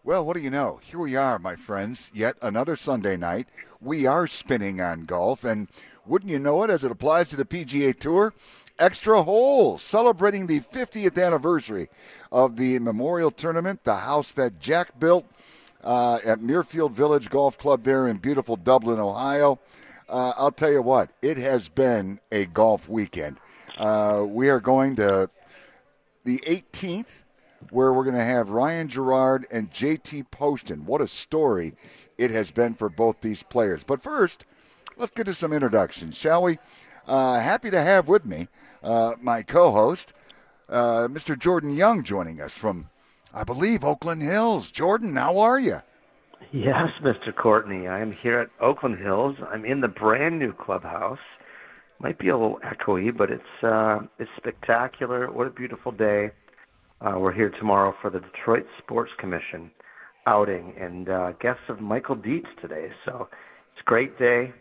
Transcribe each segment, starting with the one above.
Well, what do you know? Here we are, my friends. Yet another Sunday night. We are spinning on golf, and wouldn't you know it, as it applies to the PGA Tour, Extra Hole, celebrating the 50th anniversary of the Memorial Tournament, the house that Jack built at Muirfield Village Golf Club there in beautiful Dublin, Ohio. I'll tell you what, it has been a golf weekend. We are going to the 18th, where we're going to have Ryan Gerard and JT Poston. What a story it has been for both these players. But first, let's get to some introductions, shall we? Happy to have with me my co-host, Mr. Jordan Young, joining us from, I believe, Oakland Hills. Jordan, how are you? Yes, Mr. Courtney. I am here at Oakland Hills. I'm in the brand new clubhouse. Might be a little echoey, but it's spectacular. What a beautiful day. We're here tomorrow for the Detroit Sports Commission outing and guests of Michael Dietz today. So it's a great day.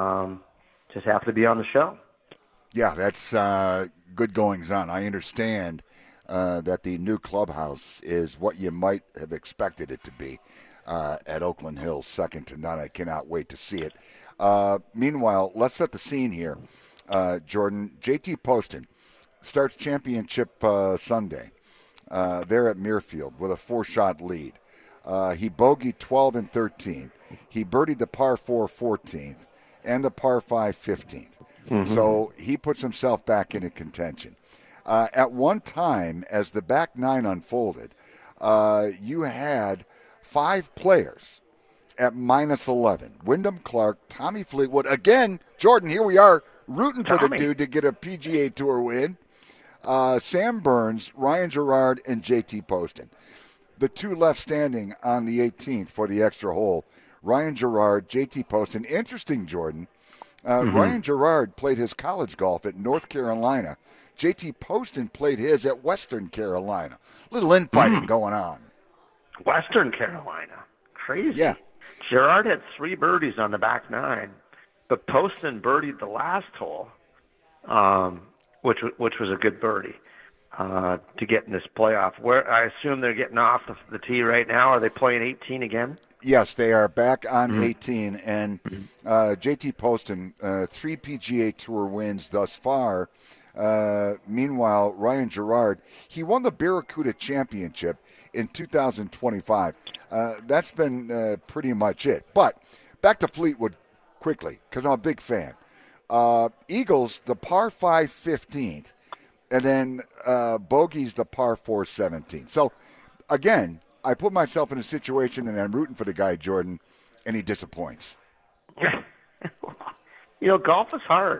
Just happy to be on the show. Yeah, that's good goings on. I understand that the new clubhouse is what you might have expected it to be at Oakland Hills, second to none. I cannot wait to see it. Meanwhile, let's set the scene here, Jordan. JT Poston starts championship Sunday. There at Muirfield with a 4-shot lead. He bogeyed 12 and 13. He birdied the par 4 14th and the par 5 15th. Mm-hmm. So he puts himself back into contention. At one time, as the back nine unfolded, you had 5 players at minus 11. Wyndham Clark, Tommy Fleetwood. Again, Jordan, here we are rooting for the dude to get a PGA Tour win. Sam Burns, Ryan Gerard, and JT Poston. The two left standing on the 18th for the extra hole. Ryan Gerard, JT Poston. Interesting, Jordan. Ryan Gerard played his college golf at North Carolina. JT Poston played his at Western Carolina. Little infighting going on. Western Carolina. Crazy. Yeah. Gerard had 3 birdies on the back nine, but Poston birdied the last hole. Which was a good birdie to get in this playoff. Where I assume they're getting off the tee right now. Are they playing 18 again? Yes, they are back on 18. And JT Poston, 3 PGA Tour wins thus far. Meanwhile, Ryan Gerard, he won the Barracuda Championship in 2025. That's been pretty much it. But back to Fleetwood quickly, because I'm a big fan. Eagles, the par 5 15th, and then bogeys the par 4 17th. So, again, I put myself in a situation, and I'm rooting for the guy, Jordan, and he disappoints. Golf is hard.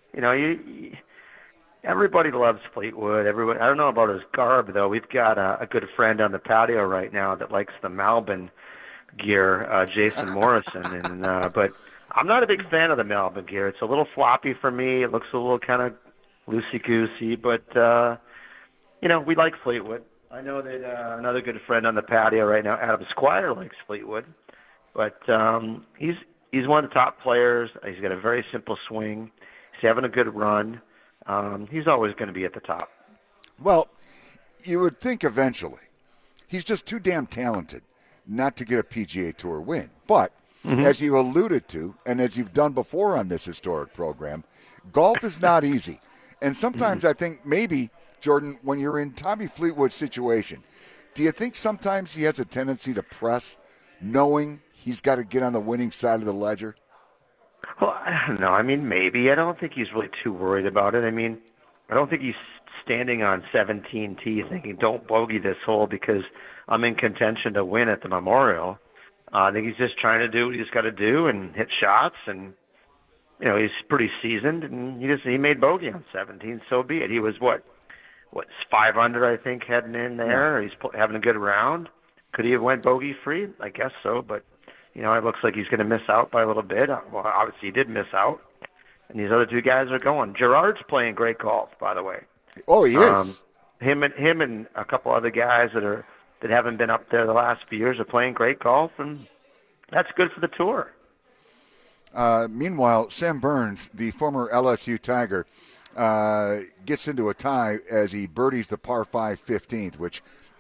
Everybody loves Fleetwood. Everybody. I don't know about his garb, though. We've got a good friend on the patio right now that likes the Malbon gear, Jason Morrison, but I'm not a big fan of the Malbon gear. It's a little floppy for me. It looks a little kind of loosey-goosey, but, we like Fleetwood. I know that another good friend on the patio right now, Adam Squire, likes Fleetwood, but he's one of the top players. He's got a very simple swing. He's having a good run. He's always going to be at the top. Well, you would think eventually. He's just too damn talented not to get a PGA Tour win, but as you alluded to, and as you've done before on this historic program, golf is not easy. And sometimes I think maybe, Jordan, when you're in Tommy Fleetwood's situation, do you think sometimes he has a tendency to press, knowing he's got to get on the winning side of the ledger? Well, I don't know. I mean, maybe. I don't think he's really too worried about it. I mean, I don't think he's standing on 17T thinking, don't bogey this hole because I'm in contention to win at the Memorial. I think he's just trying to do what he's got to do and hit shots, and he's pretty seasoned, and he made bogey on 17. So be it. He was what 5 under, I think, heading in there. Yeah. He's having a good round. Could he have went bogey free? I guess so, but it looks like he's going to miss out by a little bit. Well, obviously he did miss out, and these other 2 guys are going. Gerard's playing great golf, by the way. Oh, he is. Him and a couple other guys that haven't been up there the last few years are playing great golf, and that's good for the tour. Meanwhile, Sam Burns, the former LSU Tiger, gets into a tie as he birdies the par 5 15th, which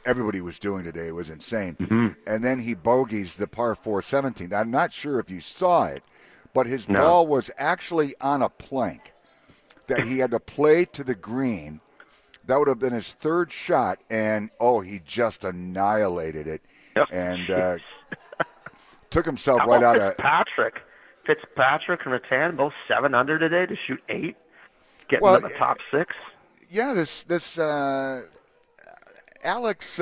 everybody was doing today. It was insane. Mm-hmm. And then he bogeys the par 4 17th. I'm not sure if you saw it, but his No. ball was actually on a plank that he had to play to the green. That would have been his third shot, and he just annihilated it, and took himself right out of. Fitzpatrick and Rattan both 7 under today to shoot 8, getting Well, to the top 6. Yeah, this Alex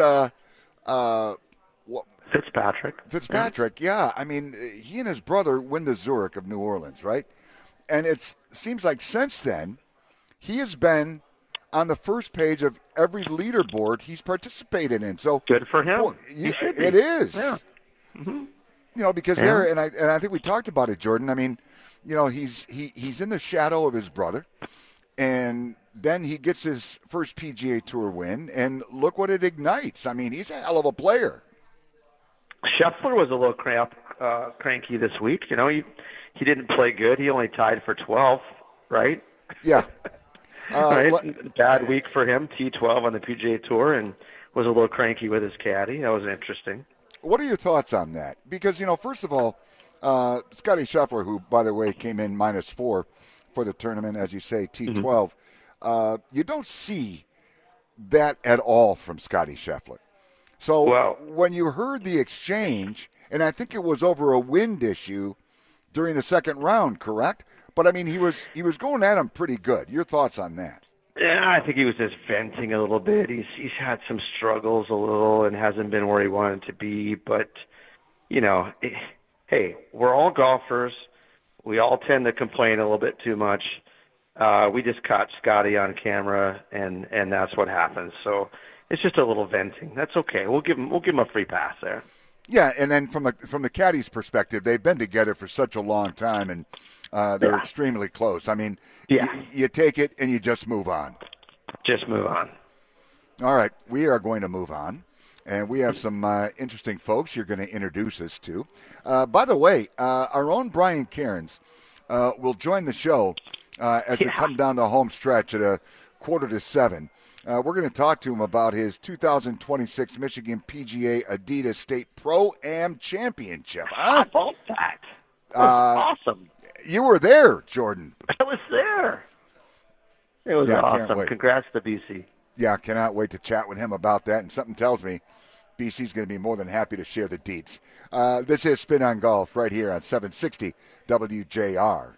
Fitzpatrick. Yeah, I mean, he and his brother win the Zurich of New Orleans, right? And it seems like since then he has been on the first page of every leaderboard he's participated in. So good for him. Boy, it is. Yeah. Mm-hmm. Because there, and I think we talked about it, Jordan. I mean, he's in the shadow of his brother, and then he gets his first PGA Tour win, and look what it ignites. I mean, he's a hell of a player. Scheffler was a little cranky this week. He didn't play good. He only tied for 12th, right? Yeah. Right? Bad week for him, T12 on the PGA Tour, and was a little cranky with his caddy. That was interesting. What are your thoughts on that? Because, first of all, Scotty Scheffler, who, by the way, came in -4 for the tournament, as you say, T12, you don't see that at all from Scotty Scheffler. So when you heard the exchange, and I think it was over a wind issue during the second round, correct? But, I mean, he was going at him pretty good. Your thoughts on that? Yeah, I think he was just venting a little bit. He's had some struggles a little and hasn't been where he wanted to be. But, hey, we're all golfers. We all tend to complain a little bit too much. We just caught Scotty on camera, and that's what happens. So it's just a little venting. That's okay. We'll give him a free pass there. Yeah, and then from the caddy's perspective, they've been together for such a long time, and they're extremely close. I mean, you take it and you just move on. Just move on. All right, we are going to move on, and we have some interesting folks you're going to introduce us to. By the way, our own Brian Cairns will join the show as we come down the home stretch at 6:45. We're going to talk to him about his 2026 Michigan PGA Adidas State Pro-Am Championship. How about that? That was awesome. You were there, Jordan. I was there. It was awesome. Congrats to BC. Yeah, cannot wait to chat with him about that. And something tells me BC's going to be more than happy to share the deets. This is Spin on Golf right here on 760 WJR.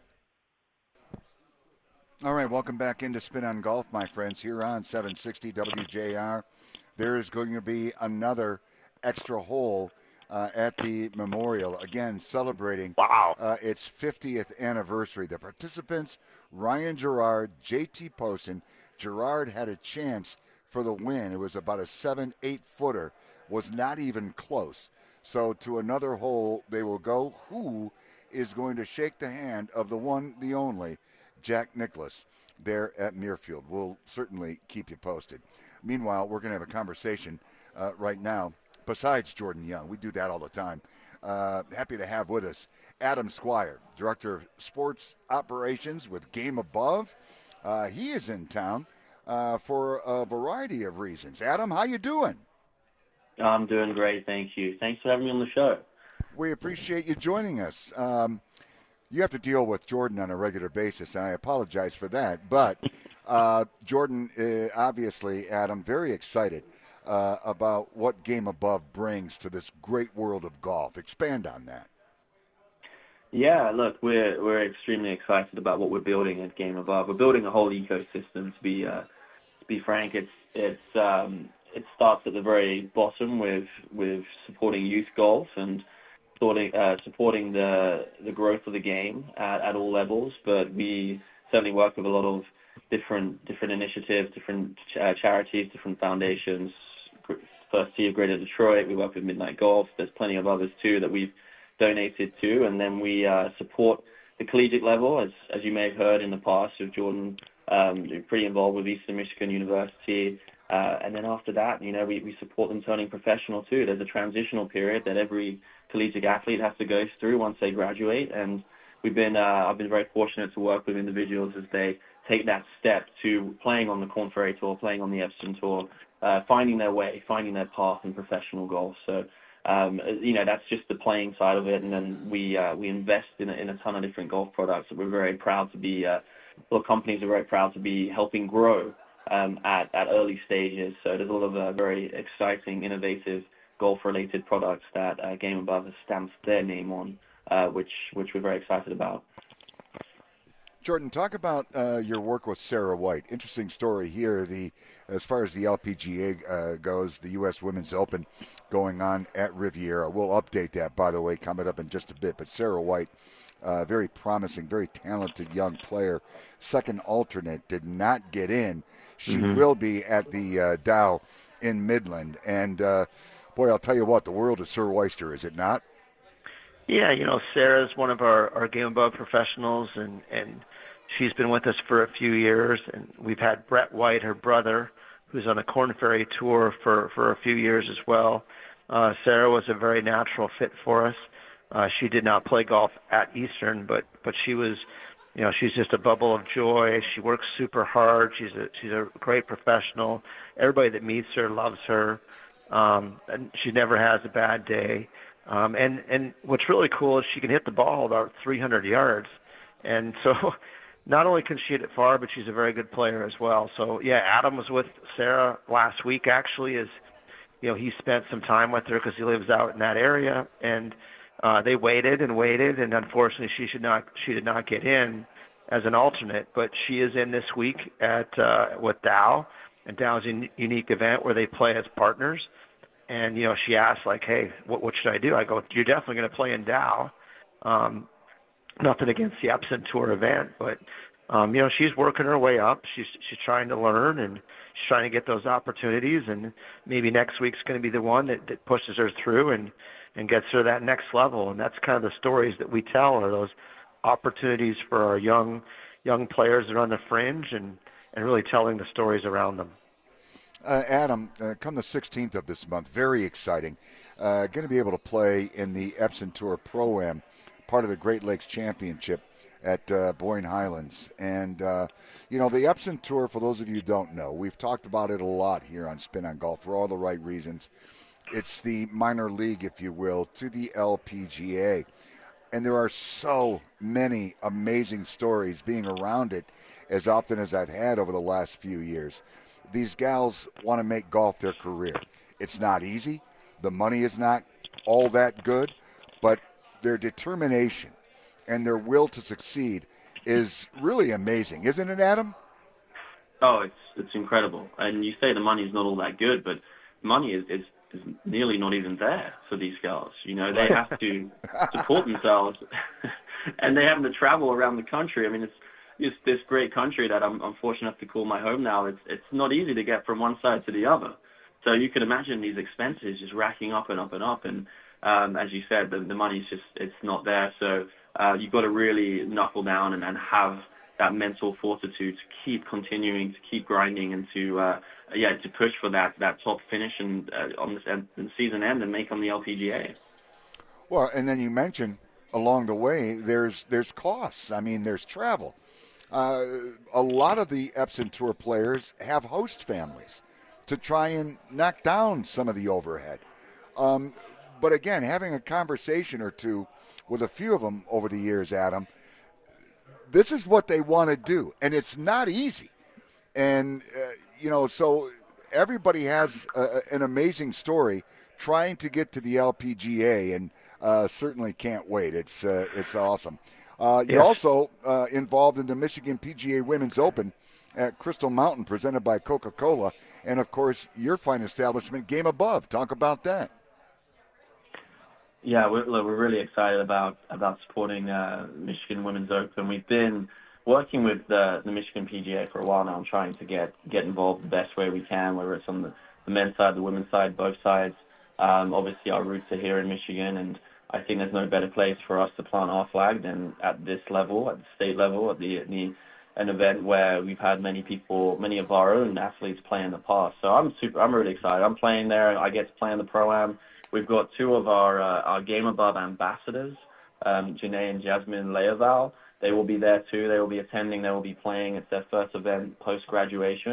All right, welcome back into Spin on Golf, my friends, here on 760 WJR. There is going to be another extra hole at the Memorial, again celebrating its 50th anniversary. The participants, Ryan Gerard, JT Poston. Gerard had a chance for the win. It was about a 7-8 footer, was not even close. So to another hole they will go. Who is going to shake the hand of the one, the only, Jack Nicklaus, there at Muirfield? We'll certainly keep you posted. Meanwhile, we're going to have a conversation right now. Besides Jordan Young, we do that all the time. Happy to have with us Adam Squire, Director of Sports Operations with Game Above. He is in town for a variety of reasons. Adam, how you doing? I'm doing great, thank you. Thanks for having me on the show. We appreciate you joining us. You have to deal with Jordan on a regular basis, and I apologize for that. But Jordan, obviously, Adam, very excited about what Game Above brings to this great world of golf. Expand on that. Yeah, look, we're extremely excited about what we're building at Game Above. We're building a whole ecosystem. To be frank, it starts at the very bottom with supporting youth golf and supporting the growth of the game at all levels. But we certainly work with a lot of different initiatives, different charities, different foundations. First Tee of Greater Detroit. We work with Midnight Golf. There's plenty of others too that we've donated to, and then we support the collegiate level, as you may have heard in the past with Jordan, pretty involved with Eastern Michigan University, and then after that, we support them turning professional too. There's a transitional period that every collegiate athlete has to go through once they graduate, and I've been very fortunate to work with individuals as they take that step to playing on the Korn Ferry Tour, playing on the Epsom Tour, finding their way, finding their path in professional golf. So, that's just the playing side of it. And then we invest in a ton of different golf products that we're very proud to be, companies are very proud to be helping grow at early stages. So there's a lot of very exciting, innovative golf-related products that Game Above has stamped their name on, which we're very excited about. Jordan, talk about your work with Sarah White. Interesting story here. As far as the LPGA goes, the U.S. Women's Open going on at Riviera. We'll update that, by the way, coming up in just a bit. But Sarah White, very promising, very talented young player. Second alternate, did not get in. She will be at the Dow in Midland. And, boy, I'll tell you what, the world is her oyster, is it not? Yeah, Sarah's one of our Game Above professionals, and she's been with us for a few years. And we've had Brett White, her brother, who's on a Korn Ferry tour for a few years as well. Sarah was a very natural fit for us. She did not play golf at Eastern, but she was, she's just a bubble of joy. She works super hard. She's a great professional. Everybody that meets her loves her. And she never has a bad day. And what's really cool is she can hit the ball about 300 yards. And so not only can she hit it far, but she's a very good player as well. So, yeah, Adam was with Sarah last week, actually, he spent some time with her because he lives out in that area. And they waited, and unfortunately she did not get in as an alternate. But she is in this week with Dow. And Dow's a unique event where they play as partners. And, she asked, like, hey, what should I do? I go, you're definitely going to play in Dow. Nothing against the Epson Tour event, but, she's working her way up. She's trying to learn, and she's trying to get those opportunities. And maybe next week's going to be the one that pushes her through and gets her that next level. And that's kind of the stories that we tell, are those opportunities for our young players that are on the fringe, and really telling the stories around them. Adam, come the 16th of this month, very exciting. Going to be able to play in the Epson Tour Pro-Am, part of the Great Lakes Championship at Boyne Highlands. And, the Epson Tour, for those of you who don't know, we've talked about it a lot here on Spin on Golf for all the right reasons. It's the minor league, if you will, to the LPGA. And there are so many amazing stories being around it as often as I've had over the last few years. These gals want to make golf their career. It's not easy. The money is not all that good, but their determination and their will to succeed is really amazing, isn't it, Adam? Oh, it's incredible. And you say the money's not all that good, but money is nearly not even there for these girls. They have to support themselves, and they have to travel around the country. I mean, it's this great country that I'm fortunate enough to call my home now. It's not easy to get from one side to the other. So you can imagine these expenses just racking up and up and up. And as you said, the money's it's not there. So you've got to really knuckle down and have that mental fortitude to keep continuing, to keep grinding, and to push for that top finish and on the season end and make on the LPGA. Well, and then you mentioned along the way there's costs. I mean, there's travel. A lot of the Epson Tour players have host families to try and knock down some of the overhead. But again, having a conversation or two with a few of them over the years, Adam, this is what they want to do, and it's not easy. And, so everybody has an amazing story trying to get to the LPGA, and certainly can't wait. It's awesome. You're also involved in the Michigan PGA Women's Open at Crystal Mountain, presented by Coca-Cola, and, of course, your fine establishment, Game Above. Talk about that. Yeah, we're really excited about supporting Michigan Women's Open. We've been working with the Michigan PGA for a while now, and trying to get involved the best way we can, whether it's on the men's side, the women's side, both sides. Obviously, our roots are here in Michigan, and I think there's no better place for us to plant our flag than at this level, at the state level, at an event where we've had many of our own athletes play in the past. So I'm really excited. I'm playing there. I get to play in the Pro-Am. We've got two of our Game Above ambassadors, Janae and Jasmine Leoval. They will be there too. They will be attending. They will be playing. It's their first event post-graduation.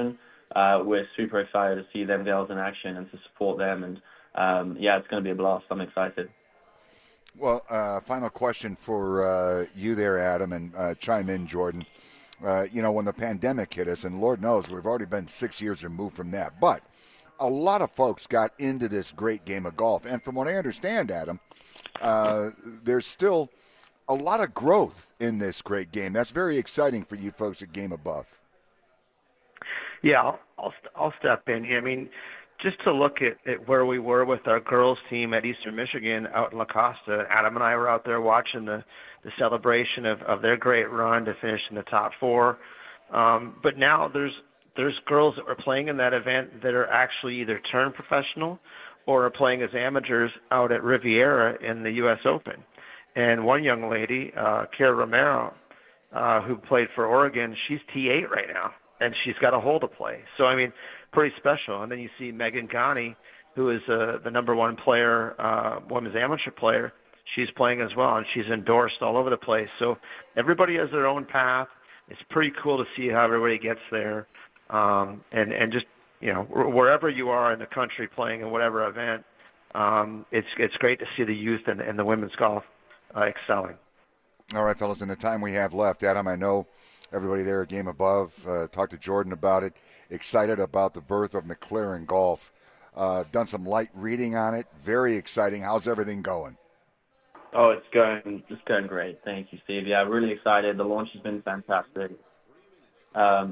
we're super excited to see them girls in action and to support them. And yeah, it's going to be a blast. I'm excited. Well, final question for you there, Adam, and chime in, Jordan. When the pandemic hit us, and Lord knows we've already been 6 years removed from that, but a lot of folks got into this great game of golf. And from what I understand, Adam, there's still a lot of growth in this great game. That's very exciting for you folks at Game Above. Yeah, I'll step in. I mean, just to look at where we were with our girls team at Eastern Michigan out in La Costa, Adam and I were out there watching the celebration of their great run to finish in the top four. But now there's girls that were playing in that event that are actually either turned professional or are playing as amateurs out at Riviera in the U.S. Open. And one young lady, Kara Romero, who played for Oregon, she's T8 right now, and she's got a hole to play. So, I mean, pretty special. And then you see Megan Gani, who is the number one player, women's amateur player. She's playing as well, and she's endorsed all over the place. So everybody has their own path. It's pretty cool to see how everybody gets there. And just, wherever you are in the country playing in whatever event, it's great to see the youth and the women's golf excelling. All right, fellas, in the time we have left, Adam, I know everybody there at Game Above talked to Jordan about it, excited about the birth of McLaren Golf. Done some light reading on it. Very exciting. How's everything going? Oh, it's going great. Thank you, Steve. Yeah, really excited. The launch has been fantastic. Are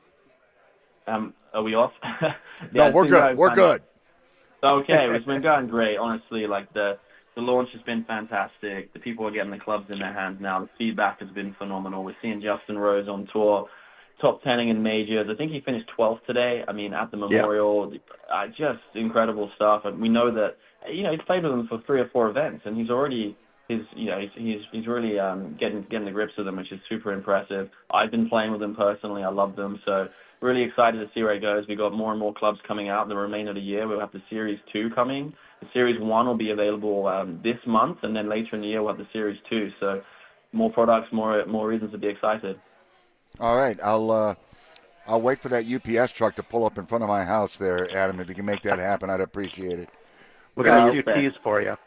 we off? No, we're good. We're good. Okay, it's been going great. Honestly, like the launch has been fantastic. The people are getting the clubs in their hands now. The feedback has been phenomenal. We're seeing Justin Rose on tour, top 10ing in majors. I think he finished 12th today. I mean, at the Memorial, just incredible stuff. And we know that he's played with them for 3 or 4 events, and he's already. He's really getting the grips with them, which is super impressive. I've been playing with them personally. I love them. So really excited to see where it goes. We've got more and more clubs coming out in the remainder of the year. We'll have the Series 2 coming. The Series 1 will be available this month, and then later in the year we'll have the Series 2. So more products, more reasons to be excited. All right. I'll wait for that UPS truck to pull up in front of my house there, Adam. If you can make that happen, I'd appreciate it. We're going to do teas for you.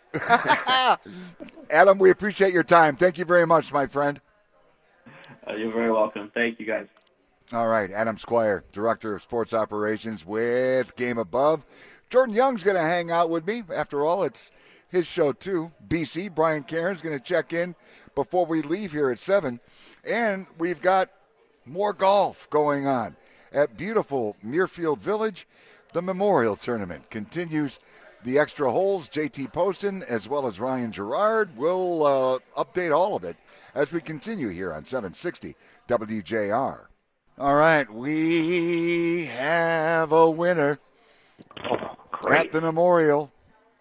Adam, we appreciate your time. Thank you very much, my friend. You're very welcome. Thank you, guys. All right, Adam Squire, Director of Sports Operations with Game Above. Jordan Young's going to hang out with me. After all, it's his show, too. BC, Brian Cairns, going to check in before we leave here at 7. And we've got more golf going on at beautiful Muirfield Village. The Memorial Tournament continues. The extra holes, JT Poston, as well as Ryan Gerard, will update all of it as we continue here on 760 WJR. All right, we have a winner at the Memorial.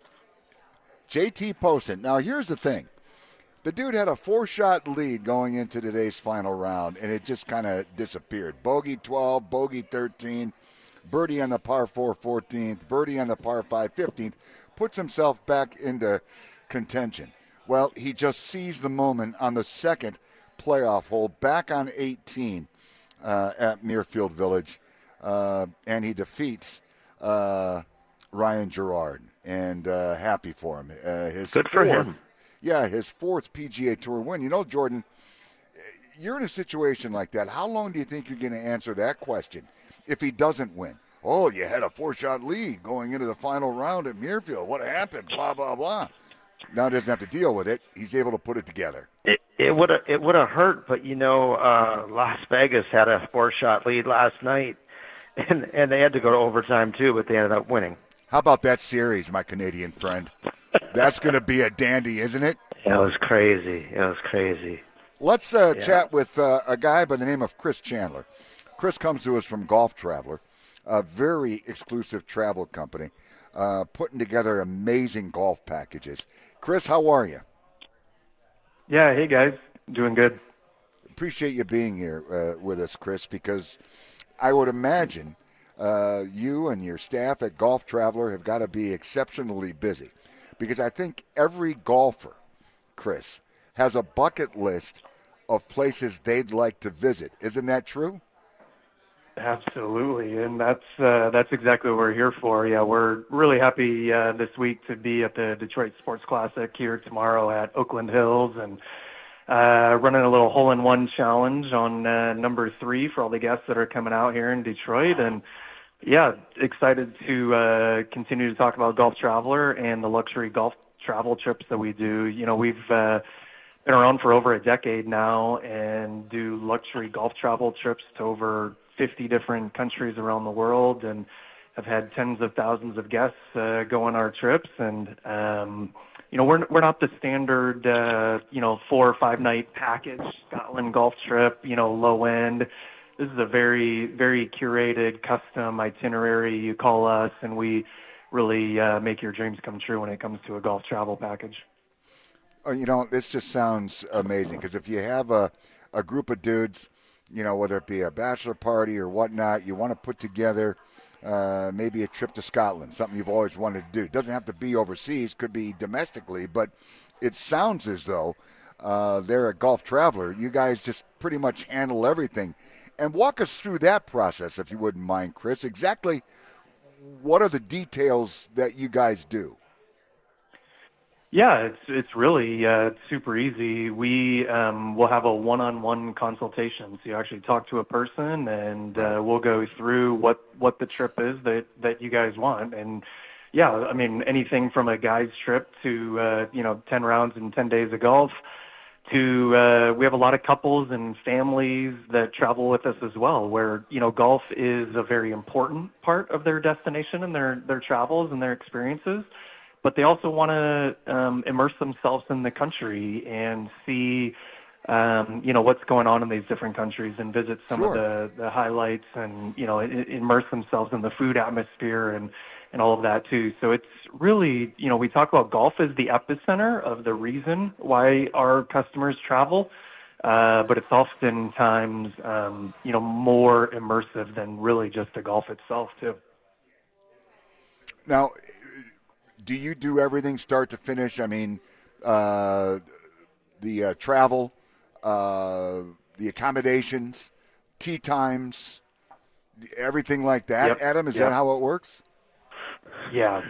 JT Poston. Now, here's the thing. The dude had a 4-shot lead going into today's final round, and it just kind of disappeared. Bogey 12, bogey 13. Birdie on the par 4 14th, birdie on the par 5 15th, puts himself back into contention. Well, he just seized the moment on the second playoff hole back on 18 at Muirfield Village, and he defeats Ryan Gerard, and happy for him. Good for him. Yeah, his 4th PGA Tour win. You know, Jordan, you're in a situation like that. How long do you think you're going to answer that question? If he doesn't win, oh, you had a 4-shot lead going into the final round at Muirfield. What happened? Blah, blah, blah. Now he doesn't have to deal with it. He's able to put it together. It would have hurt, but Las Vegas had a 4-shot lead last night, and they had to go to overtime too, but they ended up winning. How about that series, my Canadian friend? That's going to be a dandy, isn't it? It was crazy. Let's chat with a guy by the name of Chris Chandler. Chris comes to us from Golf Traveler, a very exclusive travel company, putting together amazing golf packages. Chris, how are you? Yeah, hey guys, doing good. Appreciate you being here with us, Chris, because I would imagine you and your staff at Golf Traveler have got to be exceptionally busy, because I think every golfer, Chris, has a bucket list of places they'd like to visit. Isn't that true? Absolutely, and that's exactly what we're here for. Yeah, we're really happy this week to be at the Detroit Sports Classic here tomorrow at Oakland Hills, and running a little hole-in-one challenge on number 3 for all the guests that are coming out here in Detroit. And yeah, excited to continue to talk about Golf Traveler and the luxury golf travel trips that we do. You know, we've been around for over a decade now and do luxury golf travel trips to over 50 different countries around the world, and have had tens of thousands of guests go on our trips. And you know, we're not the standard 4 or 5 night package Scotland golf trip, you know, low end. This is a very, very curated custom itinerary. You call us and we really make your dreams come true when it comes to a golf travel package. You know, this just sounds amazing, because if you have a group of dudes, you know, whether it be a bachelor party or whatnot, you want to put together maybe a trip to Scotland, something you've always wanted to do. It doesn't have to be overseas, could be domestically, but it sounds as though they're a Golf Traveler. You guys just pretty much handle everything. And walk us through that process, if you wouldn't mind, Chris. Exactly what are the details that you guys do? Yeah, it's really super easy. We will have a one-on-one consultation. So you actually talk to a person, and we'll go through what the trip is that you guys want. And yeah, I mean, anything from a guy's trip to 10 rounds and 10 days of golf to we have a lot of couples and families that travel with us as well, where, you know, golf is a very important part of their destination and their travels and their experiences. But they also want to immerse themselves in the country and see, what's going on in these different countries, and visit some of the highlights, and, you know, immerse themselves in the food atmosphere and all of that too. So it's really, you know, we talk about golf as the epicenter of the reason why our customers travel, but it's oftentimes, more immersive than really just the golf itself too. Now, do you do everything start to finish? I mean, the travel, the accommodations, tee times, everything like that. Yep. Adam, is that how it works? Yeah.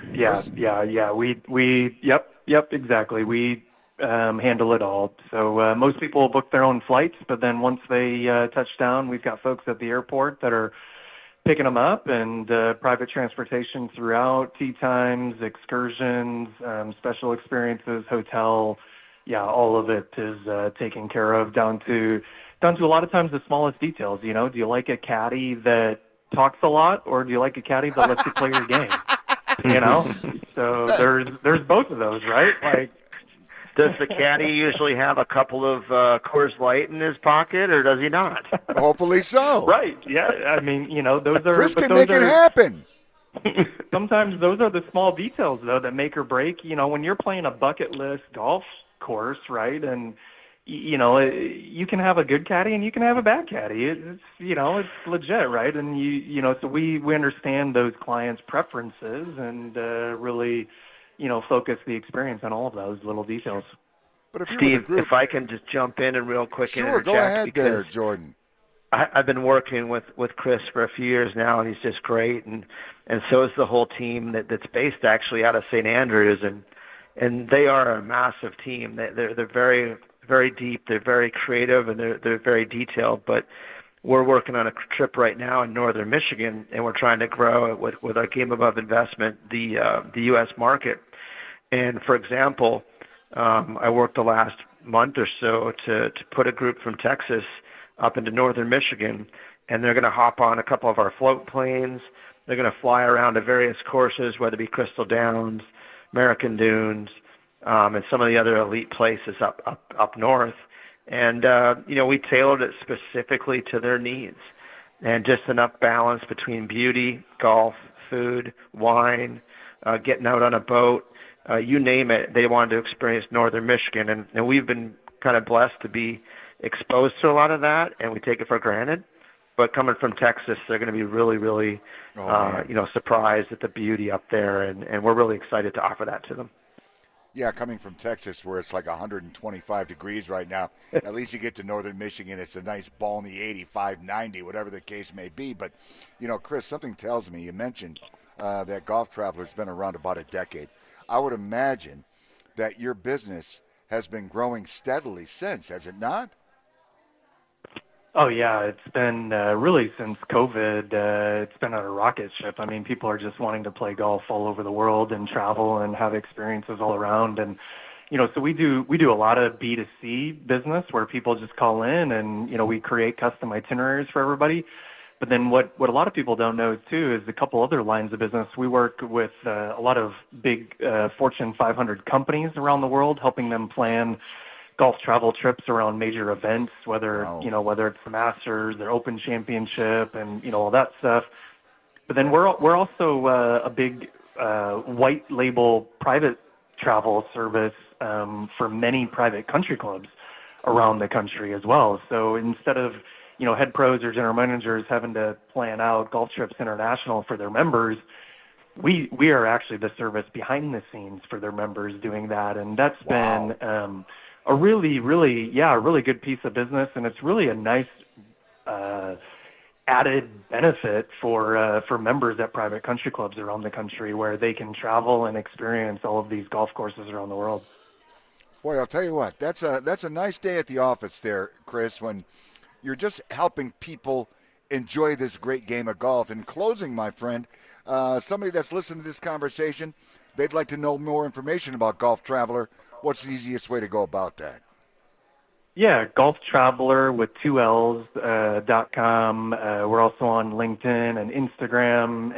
Yep, exactly. We handle it all. So most people book their own flights, but then once they touch down, we've got folks at the airport that are picking them up, and private transportation throughout, tee times, excursions, special experiences, hotel. Yeah, all of it is taken care of down to a lot of times the smallest details. You know, do you like a caddy that talks a lot, or do you like a caddy that lets you play your game? You know, so there's both of those, right? Like, does the caddy usually have a couple of Coors Light in his pocket, or does he not? Hopefully so. Right. Yeah. I mean, you know, those are. Chris can make it happen. Sometimes those are the small details, though, that make or break. You know, when you're playing a bucket list golf course, right, and you know, you can have a good caddy and you can have a bad caddy. It's it's legit, right? And you know, so we understand those clients' preferences and really, focus the experience on all of those little details. But if Steve, if I can just jump in and real quick sure, go ahead there, Jordan. I've been working with Chris for a few years now, and he's just great, and so is the whole team that's based actually out of St. Andrews, and they are a massive team. They're very, very deep, they're very creative, and they're very detailed. But we're working on a trip right now in northern Michigan, and we're trying to grow it with our Game Above investment, the U.S. market. And for example, I worked the last month or so to put a group from Texas up into northern Michigan, and they're going to hop on a couple of our float planes. They're going to fly around to various courses, whether it be Crystal Downs, American Dunes, and some of the other elite places up north. And, we tailored it specifically to their needs, and just enough balance between beauty, golf, food, wine, getting out on a boat, you name it. They wanted to experience northern Michigan, and we've been kind of blessed to be exposed to a lot of that, and we take it for granted. But coming from Texas, they're going to be really, really, surprised at the beauty up there, and we're really excited to offer that to them. Yeah, coming from Texas where it's like 125 degrees right now, at least you get to northern Michigan. It's a nice balmy 85, 90, whatever the case may be. But, Chris, something tells me, you mentioned that Golf Traveler's been around about a decade. I would imagine that your business has been growing steadily since, has it not? Oh yeah, it's been really since COVID. It's been on a rocket ship. I mean, people are just wanting to play golf all over the world and travel and have experiences all around. And so we do a lot of B2C business where people just call in and we create custom itineraries for everybody. But then what a lot of people don't know too is a couple other lines of business. We work with a lot of big Fortune 500 companies around the world, helping them plan golf travel trips around major events, whether Wow. whether it's the Masters, their Open Championship, and all that stuff. But then we're also a big white label private travel service for many private country clubs around the country as well. So instead of head pros or general managers having to plan out golf trips international for their members, we are actually the service behind the scenes for their members doing that, and that's Wow. been a really good piece of business, and it's really a nice added benefit for members at private country clubs around the country where they can travel and experience all of these golf courses around the world. Boy, I'll tell you what, that's a nice day at the office there, Chris, when you're just helping people enjoy this great game of golf. In closing, my friend, somebody that's listening to this conversation, they'd like to know more information about Golf Traveler. What's the easiest way to go about that? Yeah, Golf Traveler with 2Ls.com. We're also on LinkedIn and Instagram,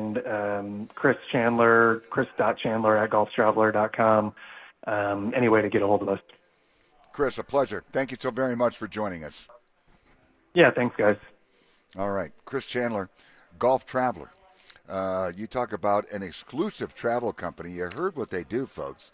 and Chris.Chandler at golftraveler.com. Any way to get a hold of us. Chris, a pleasure. Thank you so very much for joining us. Yeah, thanks, guys. All right. Chris Chandler, Golf Traveler. You talk about an exclusive travel company. You heard what they do, folks.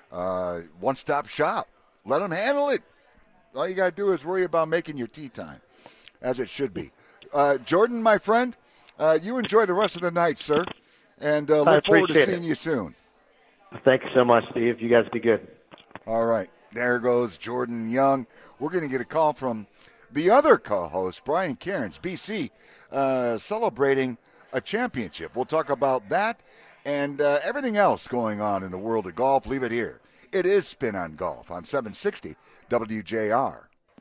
One-stop shop. Let them handle it. All you got to do is worry about making your tee time, as it should be. Jordan, my friend, you enjoy the rest of the night, sir, and look forward to seeing you soon. Thank you so much, Steve. You guys be good. All right. There goes Jordan Young. We're going to get a call from the other co-host, Brian Cairns, BC, celebrating a championship. We'll talk about that and everything else going on in the world of golf. Leave it here. It is Spin on Golf on 760 WJR.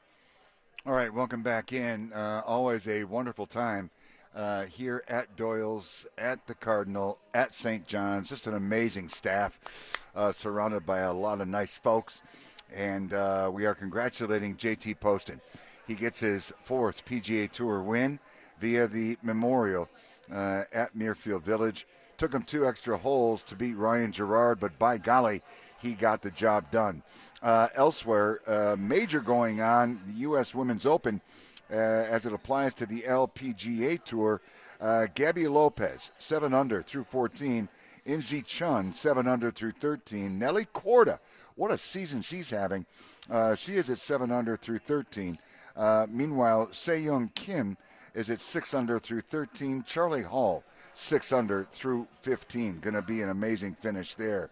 All right, welcome back in. Always a wonderful time here at Doyle's, at the Cardinal, at St. John's. Just an amazing staff surrounded by a lot of nice folks. And we are congratulating JT Poston. He gets his fourth PGA Tour win via the Memorial at Muirfield Village. Took him 2 extra holes to beat Ryan Gerard, but by golly, he got the job done. Elsewhere, major going on, the U.S. Women's Open as it applies to the LPGA Tour. Gabby Lopez, 7 under through 14. Inji Chun, 7 under through 13. Nelly Korda, what a season she's having. She is at 7 under through 13. Meanwhile, Se-Young Kim is at 6 under through 13. Charlie Hall, 6 under through 15. Going to be an amazing finish there.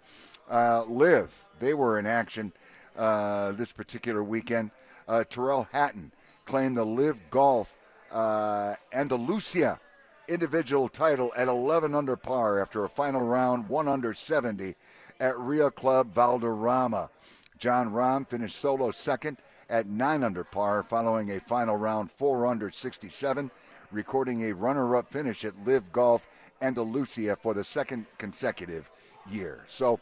Liv, they were in action this particular weekend. Terrell Hatton claimed the Liv Golf Andalusia individual title at 11 under par after a final round 1 under 70 at Real Club Valderrama. John Rahm finished solo second at 9 under par following a final round 4 under 67, recording a runner-up finish at Liv Golf Andalusia for the second consecutive year. So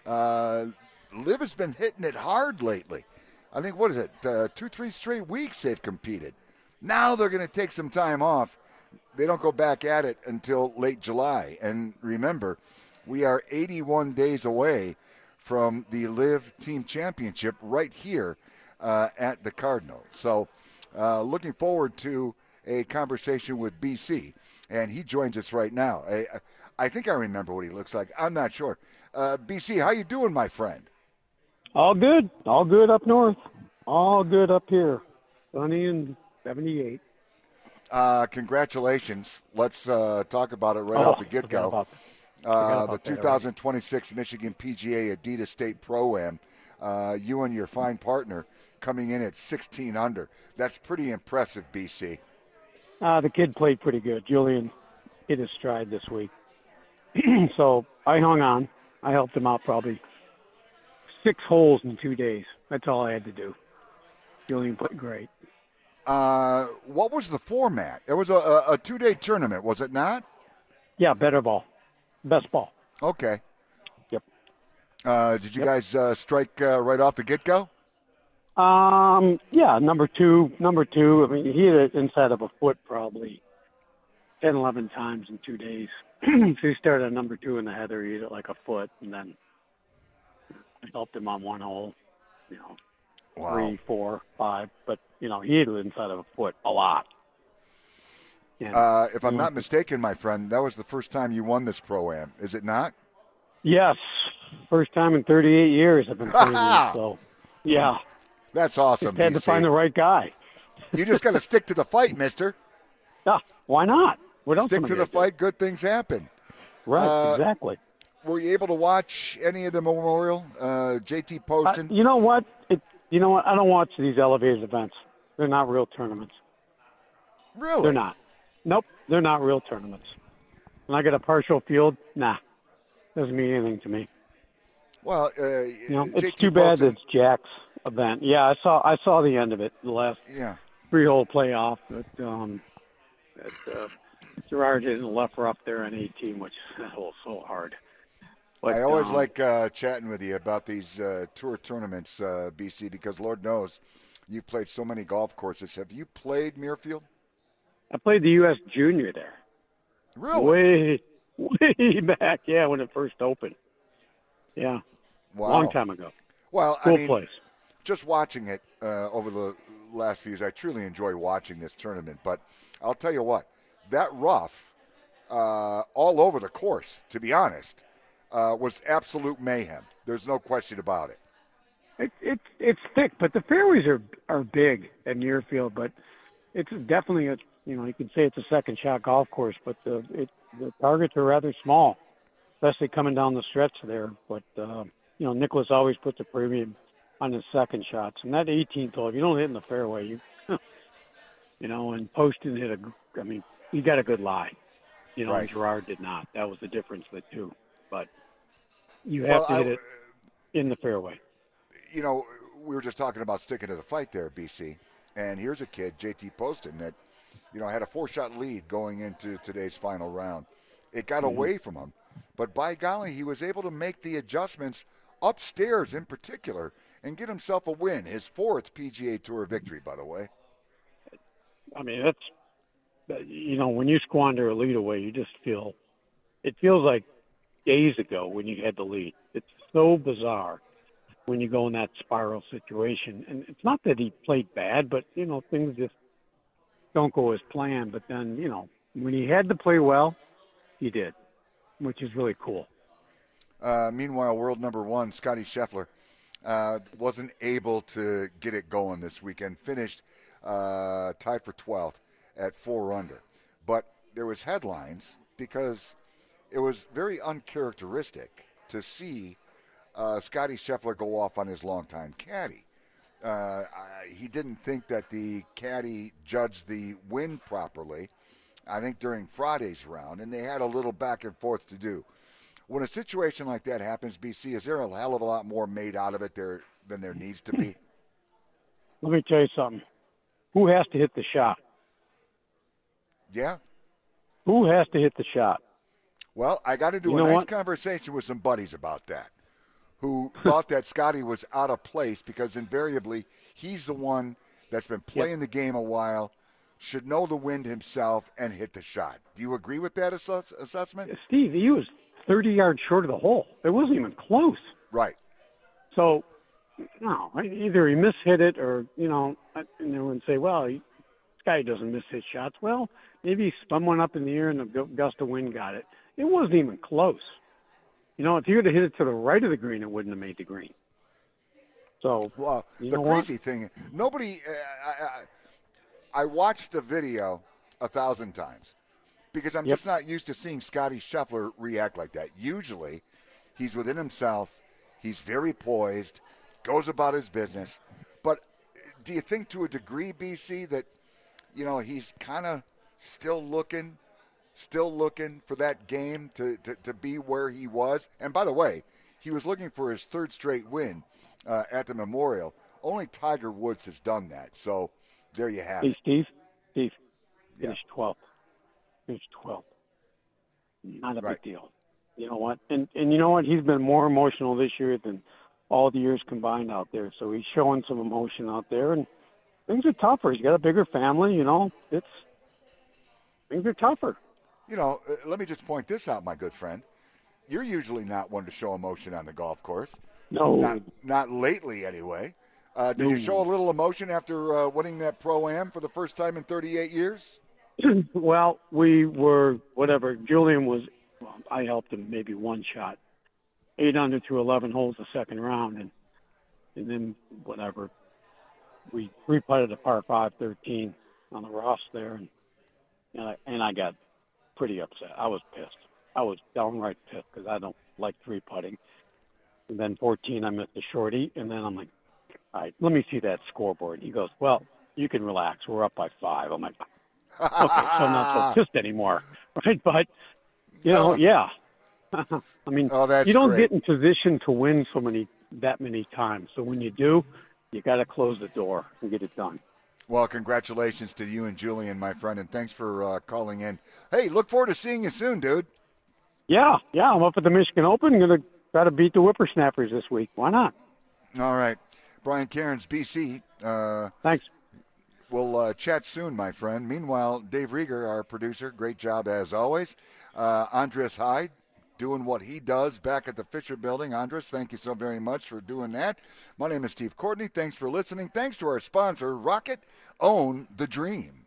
Liv has been hitting it hard lately. I think, 2-3 straight weeks they've competed. Now they're going to take some time off. They don't go back at it until late July. And remember, we are 81 days away from the Liv Team Championship right here at the Cardinal. So looking forward to a conversation with BC. And he joins us right now. I think I remember what he looks like. I'm not sure. BC, how you doing, my friend? All good. All good up north. All good up here. Sunny and 78. Congratulations. Let's talk about it right off the get-go. the 2026 Michigan PGA Adidas State Pro-Am. You and your fine partner coming in at 16 under. That's pretty impressive, BC. The kid played pretty good. Julian hit his stride this week. So I hung on. I helped him out probably 6 holes in 2 days. That's all I had to do. Julian played great. What was the format? It was a 2-day tournament, was it not? Yeah, better ball. Best ball. Okay. Yep. Did you guys strike right off the get-go? Yeah, number two. I mean, he hit it inside of a foot probably 10, 11 times in 2 days. So he started at number 2 in the heather. He hit it like a foot, and then I helped him on 1 hole, Wow. 3, 4, 5. But, he hit it inside of a foot a lot. And, if I'm not mistaken, my friend, that was the first time you won this Pro-Am, is it not? Yes. First time in 38 years I've been playing this, so, yeah. That's awesome, Just had to BC. find the right guy. You just got to stick to the fight, mister. Yeah, why not? What else Stick am I to gonna the fight, good things happen. do? Right, exactly. Were you able to watch any of the Memorial? JT Poston? You know what? I don't watch these elevated events. They're not real tournaments. Really? They're not. Nope, they're not real tournaments. When I get a partial field, nah, doesn't mean anything to me. Well, It's JT too bad Poston, that it's Jack's event. Yeah, I saw the end of it, the last yeah. 3-hole playoff. But Gerard hit and left rough there on 18, which that hole's so hard. But, I always like chatting with you about these tour tournaments, BC, because Lord knows you've played so many golf courses. Have you played Muirfield? I played the U.S. Junior there. Really? Way back, yeah, when it first opened. Yeah, Wow. long time ago. Well, Cool I mean, place. just watching it over the last few years, I truly enjoy watching this tournament. But I'll tell you what, that rough all over the course, to be honest, was absolute mayhem. There's no question about it. It's thick, but the fairways are big at Muirfield, but it's definitely you can say it's a second shot golf course, but the targets are rather small, especially coming down the stretch there. But Nicholas always puts a premium on his second shots, and that 18th hole, if you don't hit in the fairway, and Poston hit he got a good lie, Right. and Gerard did not. That was the difference of the two. But you have to hit it in the fairway. We were just talking about sticking to the fight there, BC. And here's a kid, JT Poston, that, had a 4-shot lead going into today's final round. It got away from him. But by golly, he was able to make the adjustments upstairs in particular and get himself a win. His 4th PGA Tour victory, by the way. I mean, when you squander a lead away, you just it feels like days ago when you had the lead. It's so bizarre when you go in that spiral situation. And it's not that he played bad, but, things just don't go as planned. But then, when he had to play well, he did, which is really cool. Meanwhile, world number 1, Scotty Scheffler, wasn't able to get it going this weekend. Finished tied for 12th at 4 under. But there was headlines because it was very uncharacteristic to see Scotty Scheffler go off on his longtime caddy. He didn't think that the caddy judged the win properly, I think, during Friday's round, and they had a little back and forth to do. When a situation like that happens, BC, is there a hell of a lot more made out of it than there needs to be? Let me tell you something. Who has to hit the shot? Yeah? Who has to hit the shot? Well, I got to do a nice conversation with some buddies about that, who thought that Scotty was out of place because invariably he's the one that's been playing the game a while, should know the wind himself, and hit the shot. Do you agree with that assessment? Steve, he was 30 yards short of the hole. It wasn't even close. Right. So, no, either he mishit it or, and everyone say, well, this guy doesn't miss his shots. Well, maybe he spun one up in the air and a gust of wind got it. It wasn't even close. If he would have hit it to the right of the green, it wouldn't have made the green. So, well, the crazy thing, nobody. I watched the video 1,000 times, because I'm Yep. just not used to seeing Scotty Scheffler react like that. Usually, he's within himself. He's very poised, goes about his business. But do you think to a degree, BC, that, he's kind of still looking for that game to be where he was? And by the way, he was looking for his third straight win at the Memorial. Only Tiger Woods has done that. So there you have it. Steve, Yeah. finished 12th. Finished 12th. Not a Right. big deal. You know what? And you know what? He's been more emotional this year than all the years combined out there. So he's showing some emotion out there, and things are tougher. He's got a bigger family. Things are tougher. Let me just point this out, my good friend. You're usually not one to show emotion on the golf course. No, Not lately, anyway. Did you show a little emotion after winning that Pro-Am for the first time in 38 years? well, we were whatever. Julian was. Well, I helped him maybe one shot, 8 under through 11 holes the second round, and then whatever. We three-putted a par 5 13 on the Ross there, and I got pretty upset. I was pissed. I was downright pissed because I don't like three-putting. And then 14, I missed the shorty, and then I'm like, all right, let me see that scoreboard. He goes, well, you can relax. We're up by 5. I'm like, okay, so I'm not so pissed anymore, right? But, yeah. I mean, that's you don't great. get in position to win that many times. So when you do, you got to close the door and get it done. Well, congratulations to you and Julian, my friend, and thanks for calling in. Hey, look forward to seeing you soon, dude. Yeah, I'm up at the Michigan Open. Going to try to beat the Whippersnappers this week. Why not? All right. Brian Cairns, BC. Thanks. We'll chat soon, my friend. Meanwhile, Dave Rieger, our producer, great job as always. Andres Hyde, doing what he does back at the Fisher Building. Andres, thank you so very much for doing that. My name is Steve Courtney. Thanks for listening. Thanks to our sponsor, Rocket. Own the Dream.